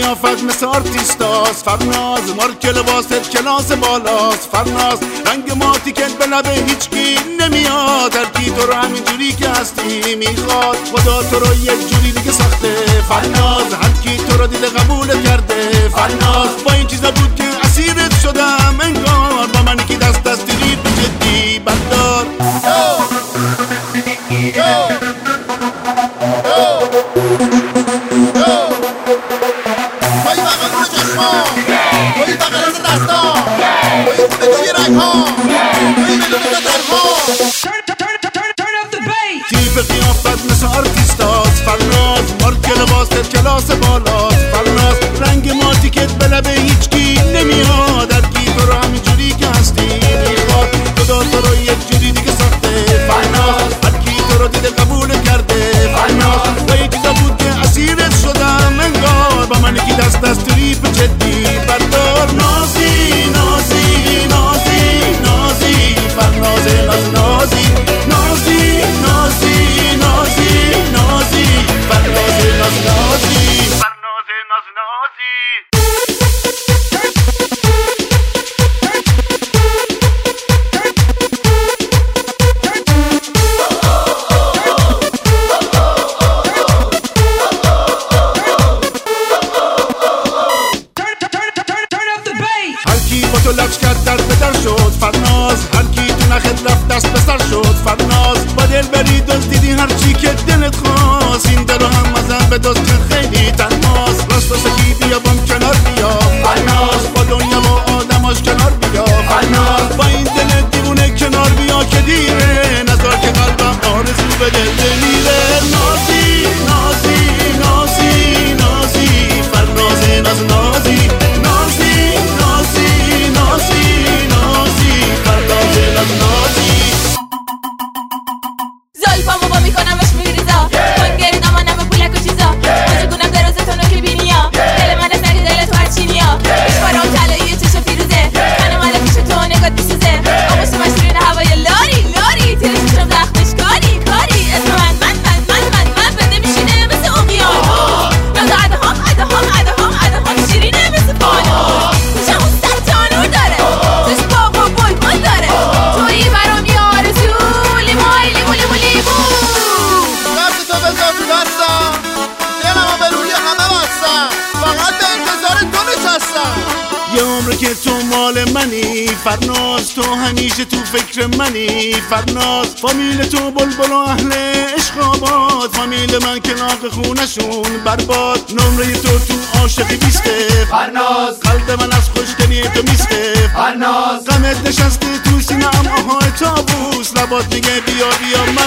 قیافت مثل آرتیستاست فرناز، مارک لباست کلاس بالاست فرناز، رنگ ماتی که به لبه هیچکی نمیاد، هرکی تو رو همینجوری که هستی میخواد، خدا تو رو یک جوری دیگه ساخته فرناز، هرکی تو رو دیده قبول کرده فرناز، با این چیزا بود که اسیرت شدم انگار، با من که دست دستگیر به جدی بردار. تیپ قیافت مثل آرتیستاست فرناز، مارک لباست کلاس بالاست فرناز، رنگ ماتی که به لبه هیچکی نمیاد، هرکی تو رو همینجوری که هستی میخواد، خدا تو رو یک جوری دیگه ساخته فرناز، هرکی تو رو دیده قبول کرده فرناز، و یه چیزا بود که اسیرت شدم انگار، با من که دست از تریپ جدی بردار. نازی نازی نازی نازی فرناز ناز نازی نازی نازی نازی نازی فرناز ناز نازی فرناز ناز نازی. با تو لبش کرد در بدر شد فرناز، هرکی تو نخد رفت دست به سر شد فرناز، با دل بری دوست دیدی هرچی که دلت خواست، این دل رو هم ازم به دوست که خیلی تنهاست، راست و سکی بیا بام کنار بیا فرناز، با دنیا و آدماش کنار بیا فرناز، با این دل دیوونه کنار بیا که دیره، نذار که قلبم آرزو به دل بمیره. نازی نازی نازی نازی فرناز ناز نازی نازی نازی نازی نازی فرناز ناز نازی. زلفامو با میکنمش میریزا، من گریدم منم پولک و چیزا، آجا گونم در روزتونو که بینیا، دل من از نگه دل تو هرچینیا، اشبارم طلایی چشم فیروزه، من پیش تو نگات بیسوزه، آبوس مشترین هوای لاری لاری، تیره چشم زخمش کاری کاری، اسم من بده میشینه مثل اقیان، یاد عدهام شیرینه مثل پانو، کشم اون سر تانور داره، توش باق و بلبل داره، تویی برام یه آرزو لیمای لیمو لیمو لیمو. دست تو بذار تو دستم، دلمو به روی همه بستم، فقط به انتظار تو نشستم. یه عمره که تو مال منی فرناز، تو همیشه تو فکر منی فرناز، فامیل تو بلبل و اهل عشق آباد، فامیل من که ناق خونشون برباد، نمره تو عاشقی بیسته فرناز، قلب من از خوشگلی تو میسته فرناز، غمت نشسته تو سینه‌ام آهای تابوس، لبات میگه بیا بیا من